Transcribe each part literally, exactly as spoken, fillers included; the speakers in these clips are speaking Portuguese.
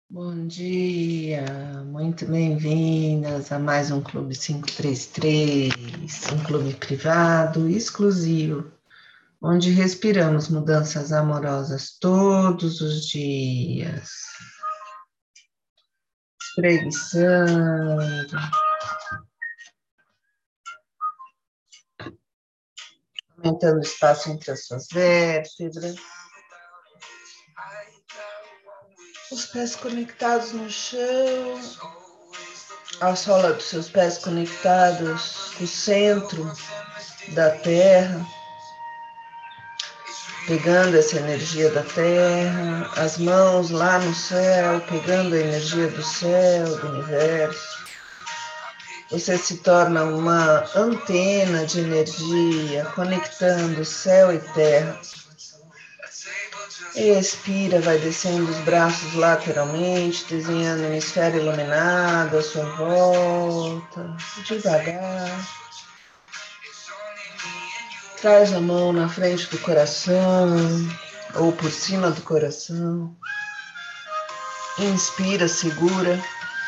Bom dia, muito bem-vindas a mais um Clube quinhentos e trinta e três, um clube privado exclusivo, onde respiramos mudanças amorosas todos os dias, espreguiçando, aumentando o espaço entre as suas vértebras, os pés conectados no chão, a sola dos seus pés conectados com o centro da terra, pegando essa energia da terra, as mãos lá no céu, pegando a energia do céu, do universo. Você se torna uma antena de energia, conectando céu e terra. Expira, vai descendo os braços lateralmente, desenhando uma esfera iluminada à sua volta, devagar. Traz a mão na frente do coração, ou por cima do coração. Inspira, segura.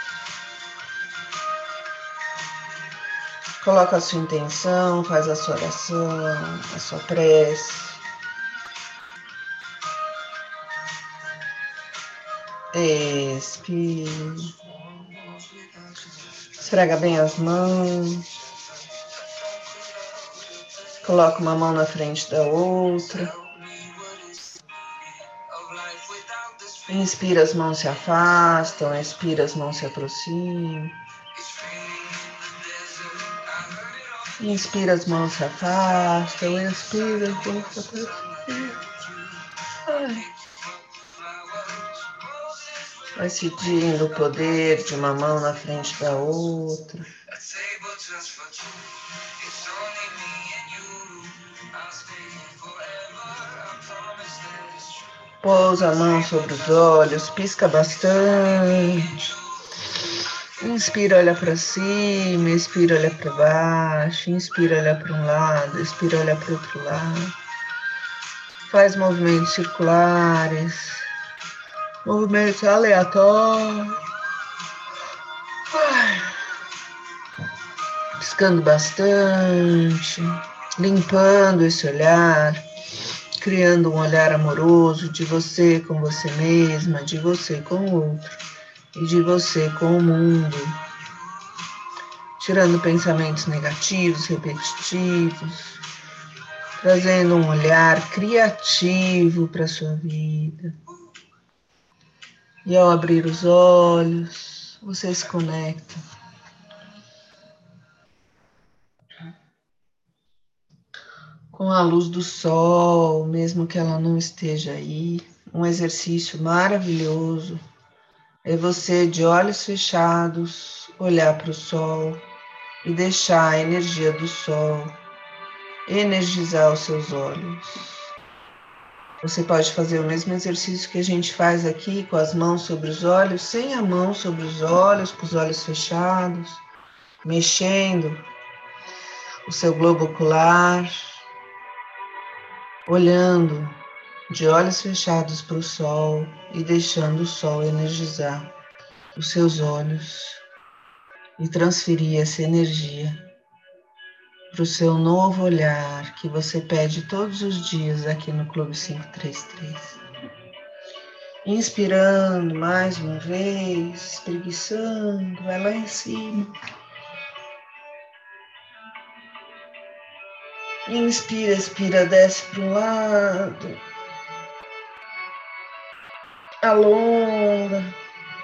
Coloca a sua intenção, faz a sua oração, a sua prece. Expire. Esfrega bem as mãos. Coloca uma mão na frente da outra. Inspira, as mãos se afastam. Expira, as mãos se aproximam. Inspira, as mãos se afastam. Expira, as mãos se aproximam. Vai sentindo o poder de uma mão na frente da outra. Pousa a mão sobre os olhos, pisca bastante. Inspira, olha para cima, expira, olha para baixo. Inspira, olha para um lado, expira, olha para o outro lado. Faz movimentos circulares, movimentos aleatórios. Piscando bastante, limpando esse olhar, criando um olhar amoroso de você com você mesma, de você com o outro e de você com o mundo. Tirando pensamentos negativos, repetitivos, trazendo um olhar criativo para a sua vida. E ao abrir os olhos, você se conecta com a luz do sol, mesmo que ela não esteja aí. Um exercício maravilhoso é você, de olhos fechados, olhar para o sol e deixar a energia do sol energizar os seus olhos. Você pode fazer o mesmo exercício que a gente faz aqui, com as mãos sobre os olhos, sem a mão sobre os olhos, com os olhos fechados, mexendo o seu globo ocular, olhando de olhos fechados para o sol e deixando o sol energizar os seus olhos e transferir essa energia para o seu novo olhar que você pede todos os dias aqui no Clube quinhentos e trinta e três. Inspirando mais uma vez, espreguiçando, vai lá em cima. Inspira, expira, desce para um lado. Alonga.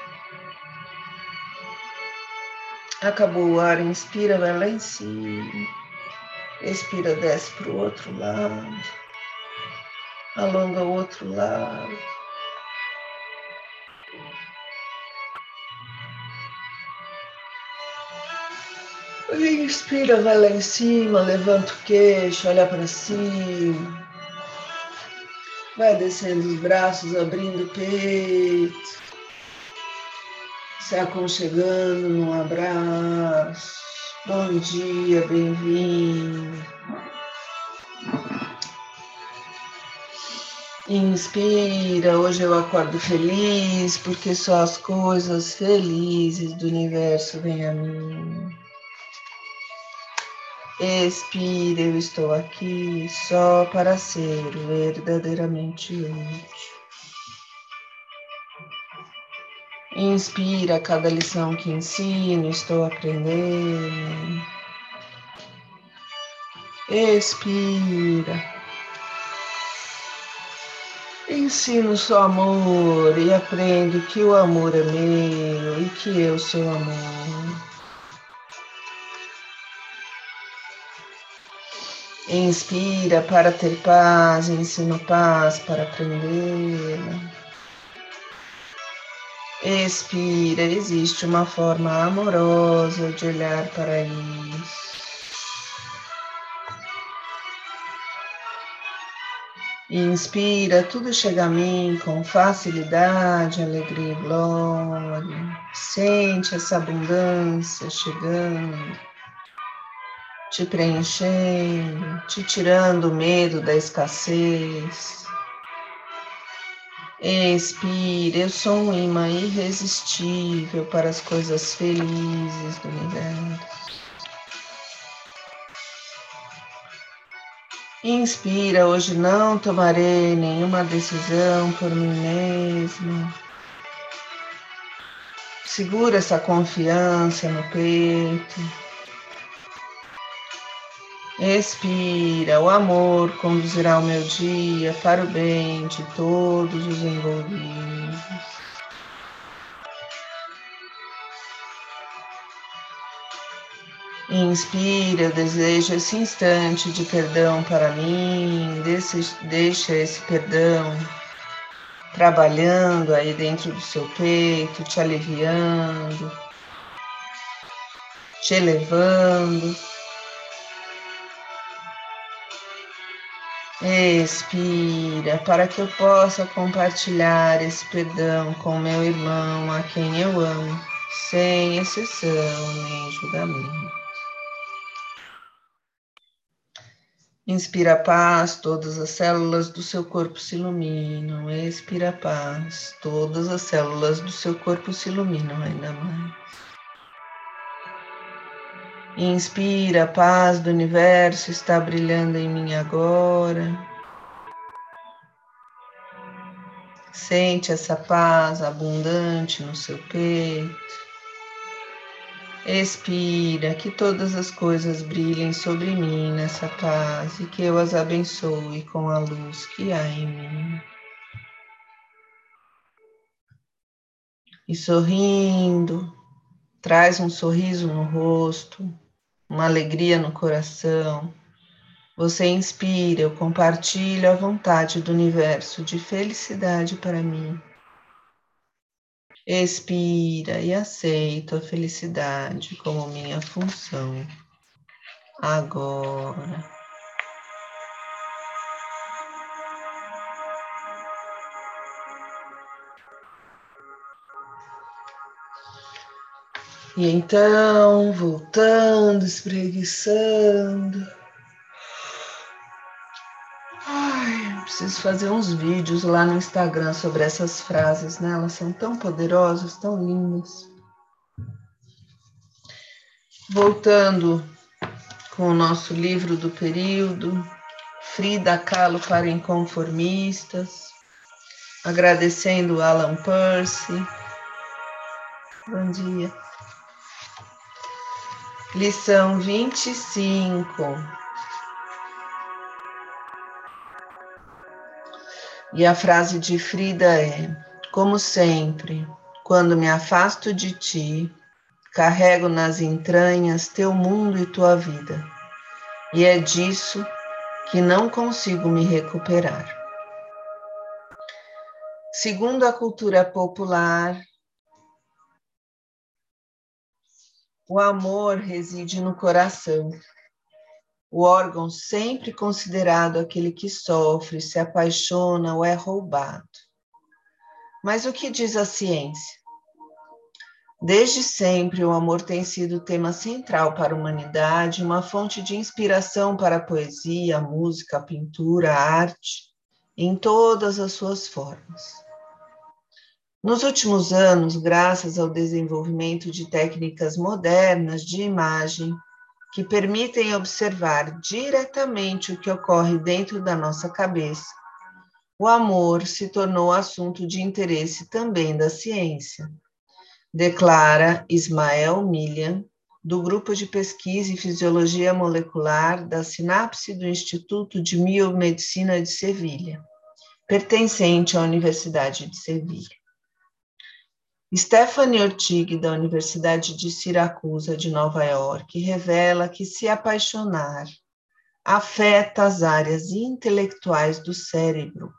Acabou o ar, inspira, vai lá em cima. Expira, desce para o outro lado. Alonga o outro lado. Inspira, vai lá em cima, levanta o queixo, olha para cima. Vai descendo os braços, abrindo o peito. Se aconchegando num abraço. Bom dia, bem-vindo. Inspira, hoje eu acordo feliz, porque só as coisas felizes do universo vêm a mim. Expira, eu estou aqui só para ser verdadeiramente útil. Inspira, cada lição que ensino, estou aprendendo. Expira. Ensino só amor e aprendo que o amor é meu e que eu sou amor. Inspira para ter paz, ensino paz para aprender. Expira, existe uma forma amorosa de olhar para isso. Inspira, tudo chega a mim com facilidade, alegria e glória. Sente essa abundância chegando, te preenchendo, te tirando o medo da escassez. Expira, eu sou um imã irresistível para as coisas felizes do universo. Inspira, hoje não tomarei nenhuma decisão por mim mesma. Segura essa confiança no peito. Expira, o amor conduzirá o meu dia para o bem de todos os envolvidos. Inspira, eu desejo esse instante de perdão para mim, deixa esse perdão trabalhando aí dentro do seu peito, te aliviando, te elevando. Expira, para que eu possa compartilhar esse perdão com meu irmão, a quem eu amo, sem exceção nem julgamento. Inspira paz, todas as células do seu corpo se iluminam. Expira paz, todas as células do seu corpo se iluminam ainda mais. Inspira, a paz do universo está brilhando em mim agora. Sente essa paz abundante no seu peito. Expira, que todas as coisas brilhem sobre mim nessa paz e que eu as abençoe com a luz que há em mim. E sorrindo, traz um sorriso no rosto, uma alegria no coração. Você inspira, eu compartilho a vontade do universo de felicidade para mim. Expira e aceito a felicidade como minha função. Agora. E então, voltando, espreguiçando. Ai, preciso fazer uns vídeos lá no Instagram sobre essas frases, né? Elas são tão poderosas, tão lindas. Voltando com o nosso livro do período, Frida Kahlo para Inconformistas, agradecendo Alan Percy. Bom dia. Lição vinte e cinco. E a frase de Frida é: como sempre, quando me afasto de ti, carrego nas entranhas teu mundo e tua vida, e é disso que não consigo me recuperar. Segundo a cultura popular, o amor reside no coração, o órgão sempre considerado aquele que sofre, se apaixona ou é roubado. Mas o que diz a ciência? Desde sempre, o amor tem sido o tema central para a humanidade, uma fonte de inspiração para a poesia, a música, a pintura, a arte em todas as suas formas. Nos últimos anos, graças ao desenvolvimento de técnicas modernas de imagem que permitem observar diretamente o que ocorre dentro da nossa cabeça, o amor se tornou assunto de interesse também da ciência, declara Ismael Millian, do Grupo de Pesquisa em Fisiologia Molecular da Sinapse do Instituto de Biomedicina de Sevilha, pertencente à Universidade de Sevilha. Stephanie Ortig, da Universidade de Siracusa, de Nova York, revela que se apaixonar afeta as áreas intelectuais do cérebro.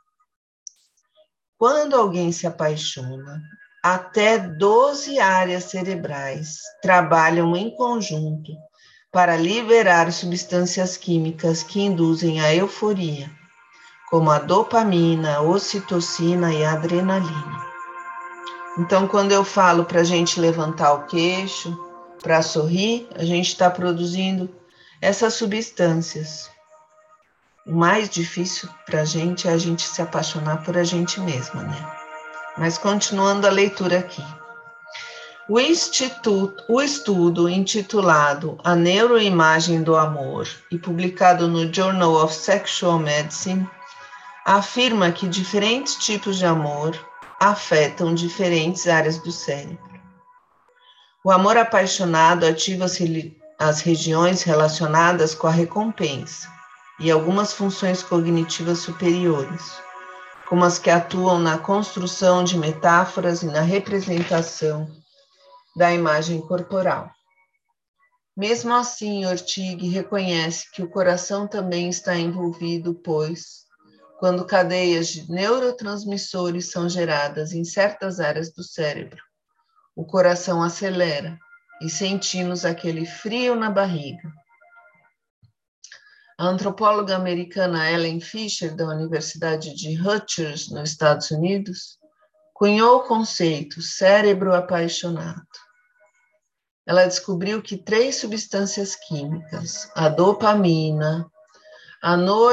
Quando alguém se apaixona, até doze áreas cerebrais trabalham em conjunto para liberar substâncias químicas que induzem a euforia, como a dopamina, a ocitocina e a adrenalina. Então, quando eu falo para a gente levantar o queixo, para sorrir, a gente está produzindo essas substâncias. O mais difícil para a gente é a gente se apaixonar por a gente mesma, né? Mas continuando a leitura aqui. O, instituto, o estudo intitulado A Neuroimagem do Amor e publicado no Journal of Sexual Medicine afirma que diferentes tipos de amor afetam diferentes áreas do cérebro. O amor apaixonado ativa as regiões relacionadas com a recompensa e algumas funções cognitivas superiores, como as que atuam na construção de metáforas e na representação da imagem corporal. Mesmo assim, Ortig reconhece que o coração também está envolvido, pois, quando cadeias de neurotransmissores são geradas em certas áreas do cérebro, o coração acelera e sentimos aquele frio na barriga. A antropóloga americana Ellen Fisher, da Universidade de Rutgers, nos Estados Unidos, cunhou o conceito cérebro apaixonado. Ela descobriu que três substâncias químicas, a dopamina, a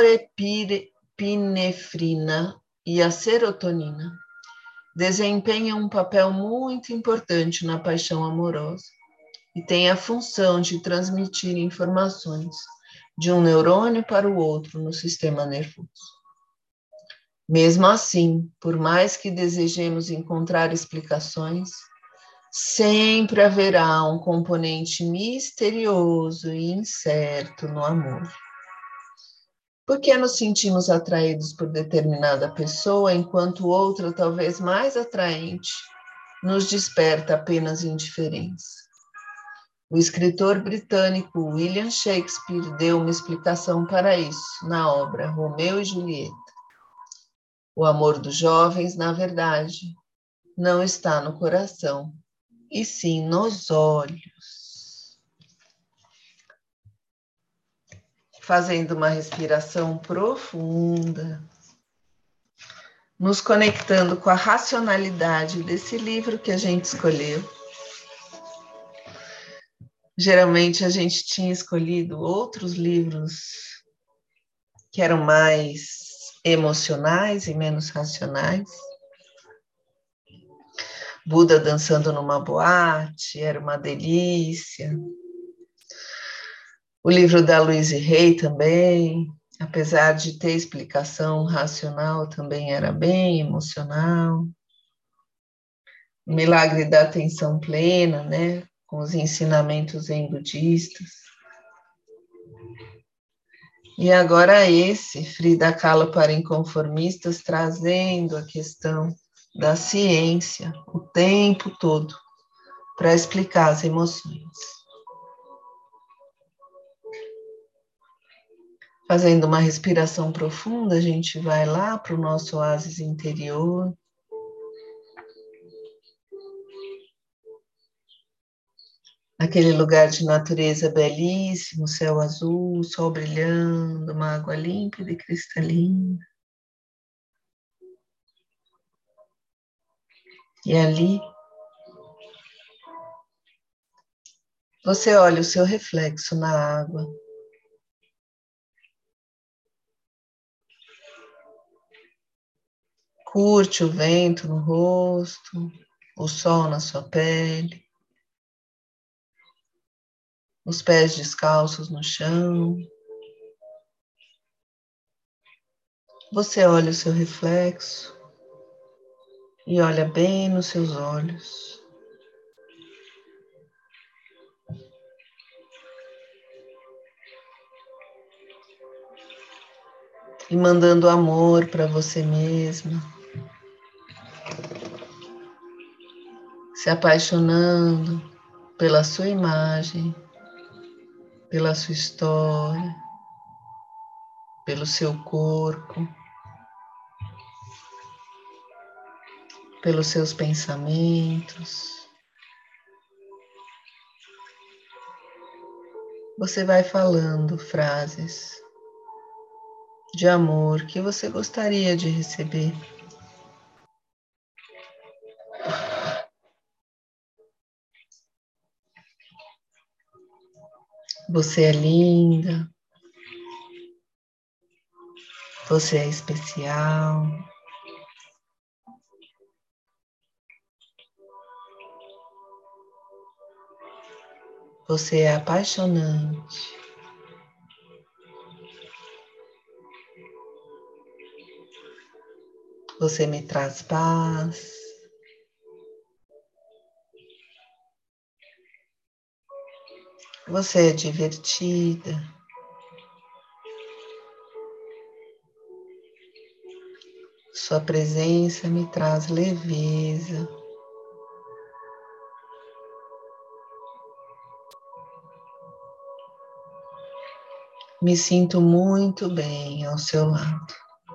norepinefrina e a serotonina, desempenham um papel muito importante na paixão amorosa e têm a função de transmitir informações de um neurônio para o outro no sistema nervoso. Mesmo assim, por mais que desejemos encontrar explicações, sempre haverá um componente misterioso e incerto no amor. Por que nos sentimos atraídos por determinada pessoa, enquanto outra, talvez mais atraente, nos desperta apenas indiferença? O escritor britânico William Shakespeare deu uma explicação para isso na obra Romeu e Julieta. O amor dos jovens, na verdade, não está no coração, e sim nos olhos. Fazendo uma respiração profunda, nos conectando com a racionalidade desse livro que a gente escolheu. Geralmente a gente tinha escolhido outros livros que eram mais emocionais e menos racionais. Buda dançando numa boate, era uma delícia. O livro da Louise Hay também, apesar de ter explicação racional, também era bem emocional. O Milagre da Atenção Plena, né, com os ensinamentos zen budistas. E agora esse, Frida Kahlo para Inconformistas, trazendo a questão da ciência o tempo todo para explicar as emoções. Fazendo uma respiração profunda, a gente vai lá para o nosso oásis interior. Aquele lugar de natureza belíssimo, céu azul, sol brilhando, uma água límpida e cristalina. E ali, você olha o seu reflexo na água. Curte o vento no rosto, o sol na sua pele, os pés descalços no chão. Você olha o seu reflexo e olha bem nos seus olhos. E mandando amor para você mesma, se apaixonando pela sua imagem, pela sua história, pelo seu corpo, pelos seus pensamentos. Você vai falando frases de amor que você gostaria de receber. Você é linda, você é especial. Você é apaixonante. Você me traz paz. Você é divertida. Sua presença me traz leveza. Me sinto muito bem ao seu lado.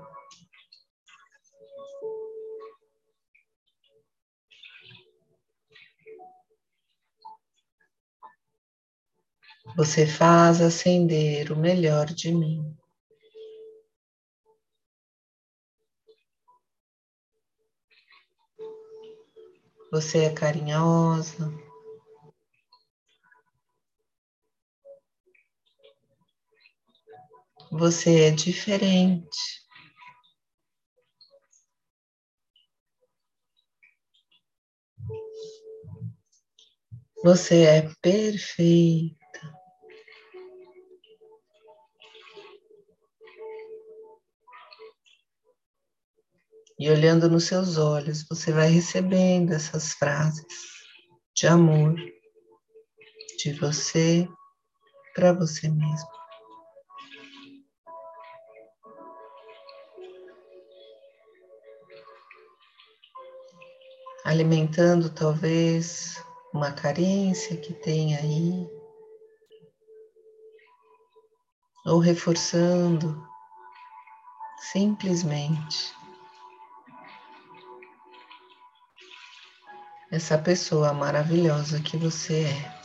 Você faz acender o melhor de mim. Você é carinhosa. Você é diferente. Você é perfeita. E olhando nos seus olhos, você vai recebendo essas frases de amor de você para você mesmo. Alimentando talvez uma carência que tem aí, ou reforçando simplesmente essa pessoa maravilhosa que você é.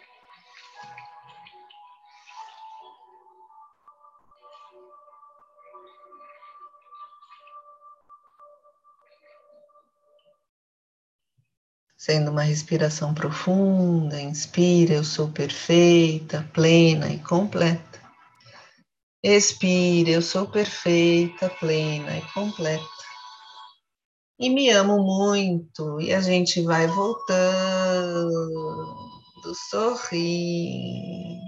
Sendo uma respiração profunda, inspira, eu sou perfeita, plena e completa. Expira, eu sou perfeita, plena e completa. E me amo muito, e a gente vai voltando, sorrindo.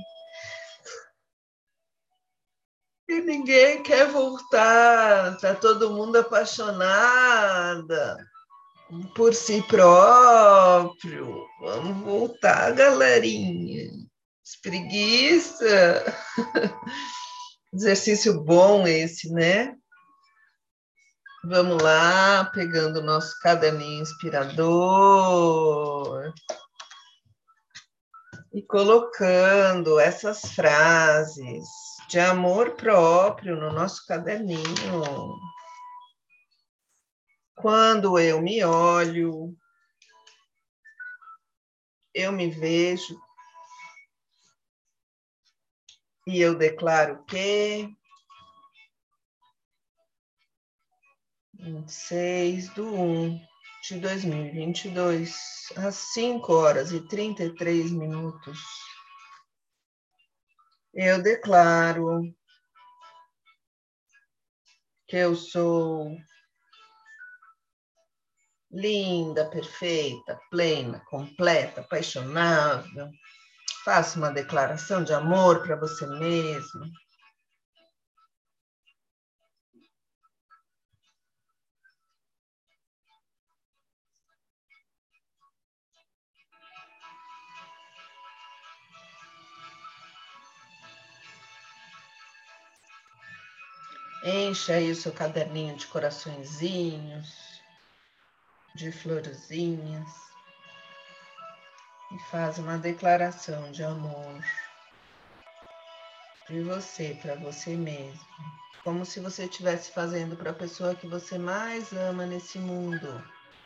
E ninguém quer voltar, tá todo mundo apaixonada por si próprio. Vamos voltar, galerinha. Espreguiça. Exercício bom esse, né? Vamos lá, pegando o nosso caderninho inspirador e colocando essas frases de amor próprio no nosso caderninho. Quando eu me olho, eu me vejo e eu declaro que vinte e seis de um de dois mil e vinte e dois, às cinco horas e trinta e três minutos, eu declaro que eu sou linda, perfeita, plena, completa, apaixonável. Faça uma declaração de amor para você mesmo. Encha aí o seu caderninho de coraçõezinhos, de florzinhas, e faz uma declaração de amor de você para você mesmo, como se você estivesse fazendo para a pessoa que você mais ama nesse mundo.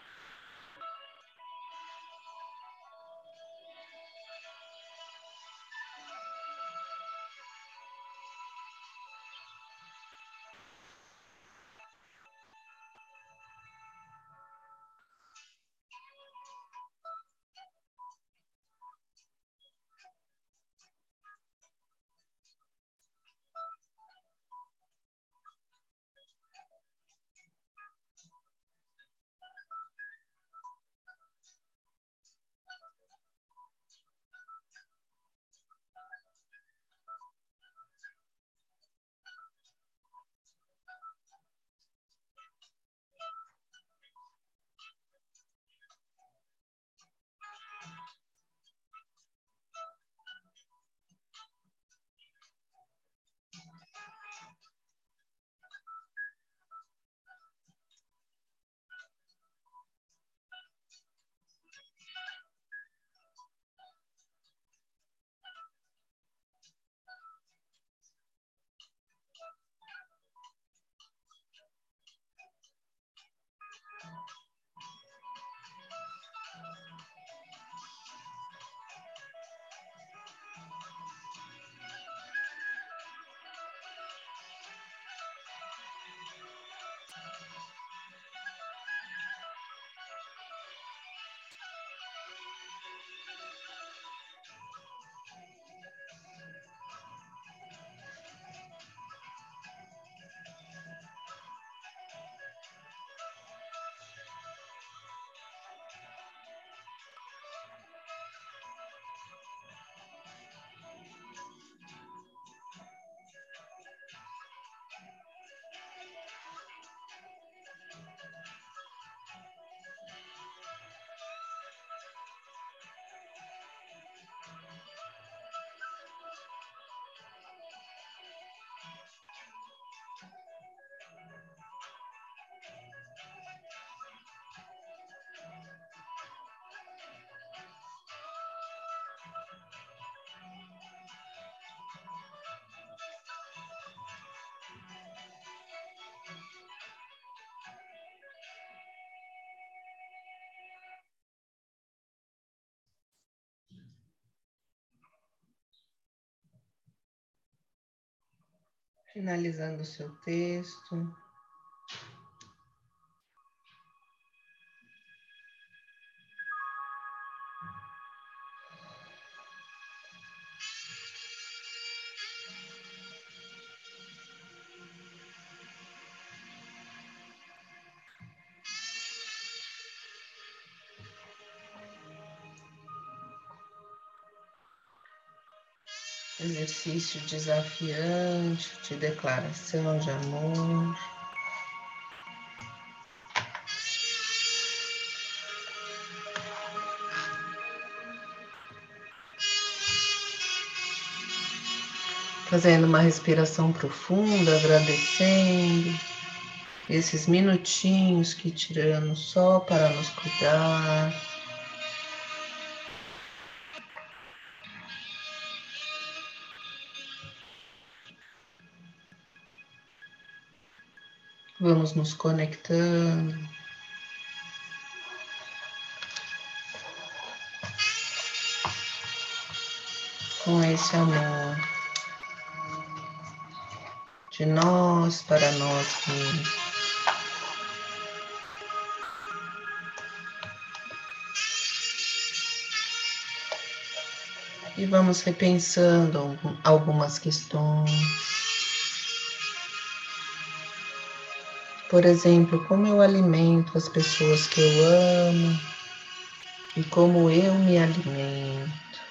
Finalizando o seu texto. Exercício desafiante de declaração de amor. Fazendo uma respiração profunda, agradecendo esses minutinhos que tiramos só para nos cuidar. Vamos nos conectando com esse amor de nós para nós mesmos. E vamos repensando algumas questões. Por exemplo, como eu alimento as pessoas que eu amo e como eu me alimento.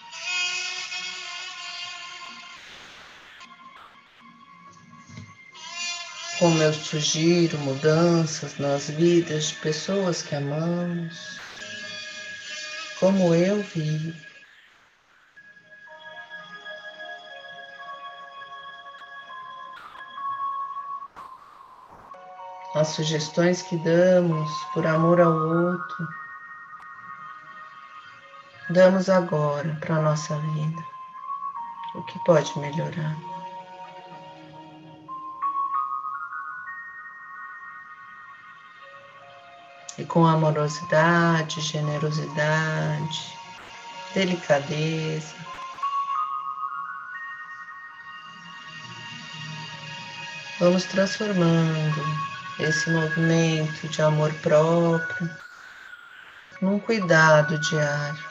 Como eu sugiro mudanças nas vidas de pessoas que amamos. Como eu vivo. As sugestões que damos por amor ao outro, damos agora para a nossa vida. O que pode melhorar? E com amorosidade, generosidade, delicadeza, vamos transformando esse movimento de amor próprio num cuidado diário.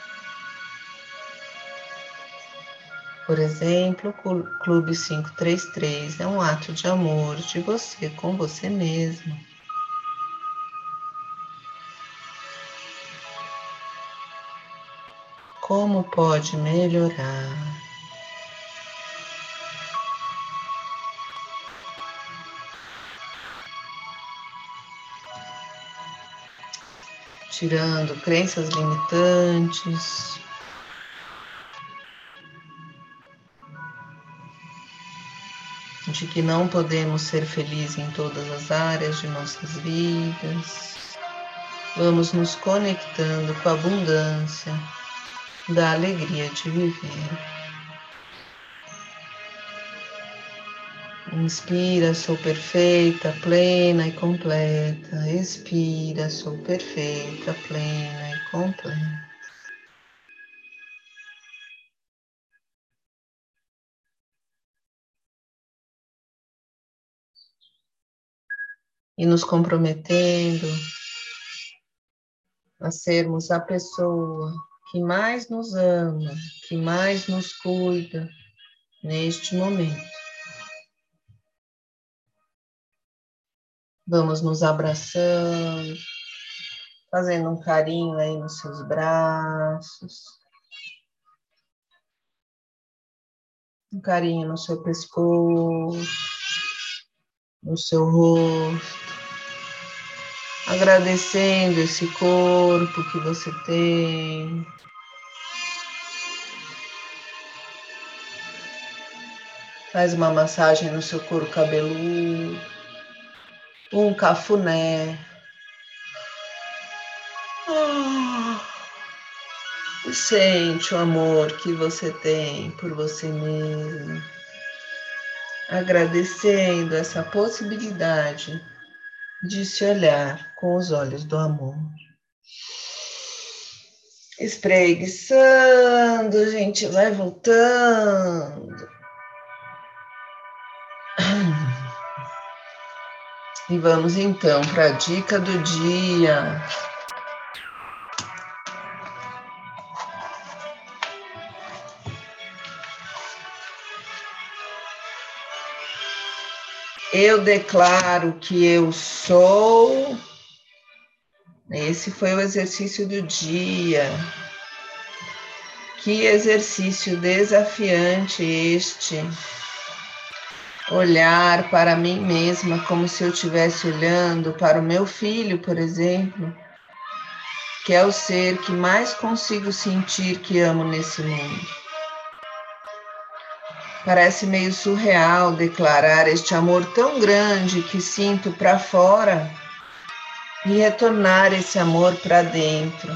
Por exemplo, o Clube quinhentos e trinta e três é um ato de amor de você com você mesmo. Como pode melhorar? Tirando crenças limitantes, de que não podemos ser felizes em todas as áreas de nossas vidas. Vamos nos conectando com a abundância da alegria de viver. Inspira, sou perfeita, plena e completa. Expira, sou perfeita, plena e completa. E nos comprometendo a sermos a pessoa que mais nos ama, que mais nos cuida neste momento. Vamos nos abraçando, fazendo um carinho aí nos seus braços, um carinho no seu pescoço, no seu rosto, agradecendo esse corpo que você tem. Faz uma massagem no seu couro cabeludo, um cafuné. Ah, e sente o amor que você tem por você mesmo, agradecendo essa possibilidade de se olhar com os olhos do amor. Espreguiçando, a gente vai voltando. E vamos então para a dica do dia. Eu declaro que eu sou. Esse foi o exercício do dia. Que exercício desafiante este. Olhar para mim mesma como se eu estivesse olhando para o meu filho, por exemplo, que é o ser que mais consigo sentir que amo nesse mundo. Parece meio surreal declarar este amor tão grande que sinto para fora e retornar esse amor para dentro.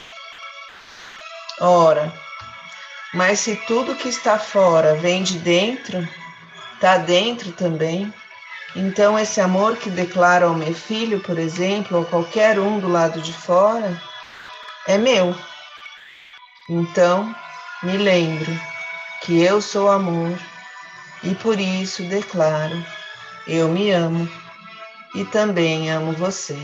Ora, mas se tudo que está fora vem de dentro, está dentro também. Então esse amor que declaro ao meu filho, por exemplo, ou qualquer um do lado de fora, é meu. Então, me lembro que eu sou amor e por isso declaro, eu me amo e também amo você.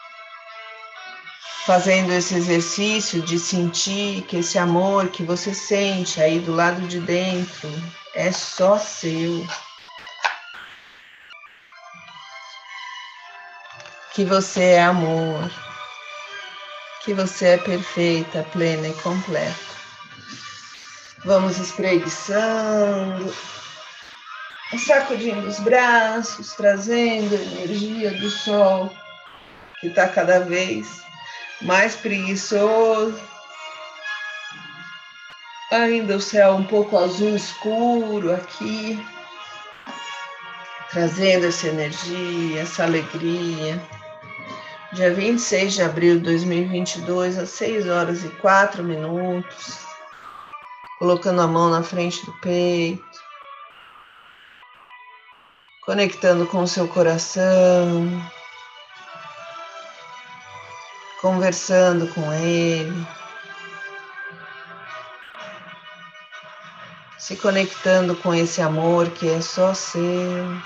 Fazendo esse exercício de sentir que esse amor que você sente aí do lado de dentro é só seu. que você é amor, que você é perfeita, plena e completa. Vamos espreguiçando, sacudindo os braços, trazendo a energia do sol, que está cada vez mais preguiçoso. Ainda o céu um pouco azul escuro aqui, trazendo essa energia, essa alegria. Dia vinte e seis de abril de dois mil e vinte e dois, às seis horas e quatro minutos, colocando a mão na frente do peito, conectando com o seu coração, conversando com ele, se conectando com esse amor que é só seu,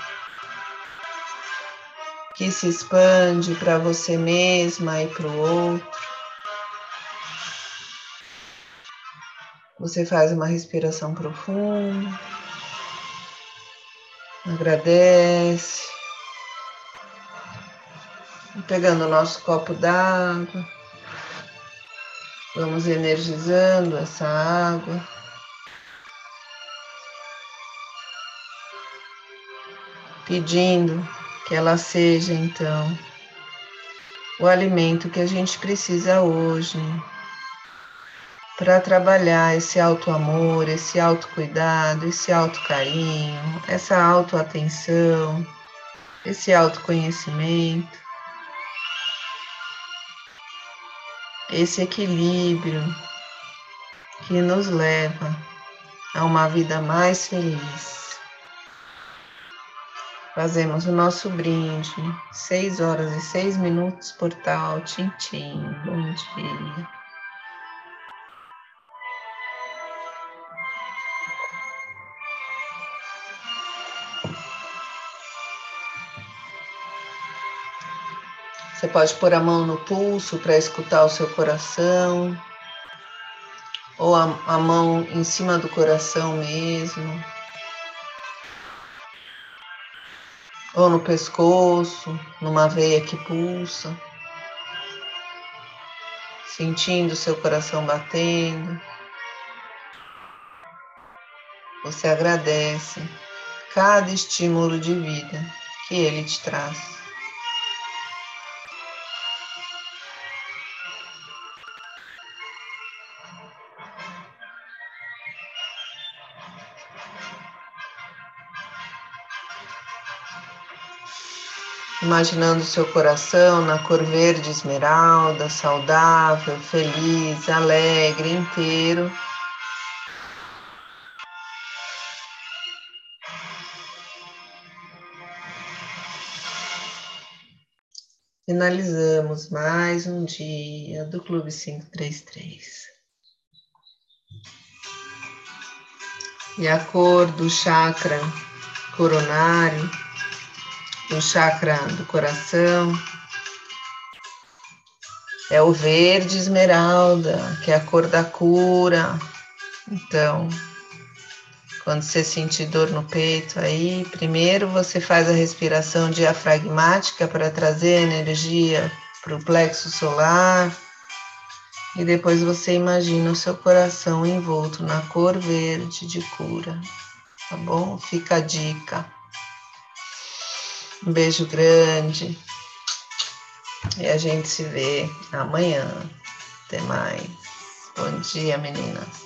que se expande para você mesma e para o outro. Você faz uma respiração profunda, agradece, pegando o nosso copo d'água, vamos energizando essa água, pedindo que ela seja então o alimento que a gente precisa hoje para trabalhar esse auto-amor, esse autocuidado, esse auto-carinho, essa auto-atenção, esse autoconhecimento, esse equilíbrio que nos leva a uma vida mais feliz. Fazemos o nosso brinde, seis horas e seis minutos, Portal Tintim. Bom dia. Você pode pôr a mão no pulso para escutar o seu coração, ou a, a mão em cima do coração mesmo, ou no pescoço, numa veia que pulsa, sentindo o seu coração batendo. Você agradece cada estímulo de vida que ele te traz. Imaginando o seu coração na cor verde esmeralda, saudável, feliz, alegre, inteiro. Finalizamos mais um dia do Clube quinhentos e trinta e três. E a cor do chakra coronário, do chakra do coração, é o verde esmeralda, que é a cor da cura. Então, quando você sentir dor no peito aí, primeiro você faz a respiração diafragmática para trazer energia para o plexo solar. E depois você imagina o seu coração envolto na cor verde de cura. Tá bom? Fica a dica. Um beijo grande. E a gente se vê amanhã. Até mais. Bom dia, meninas.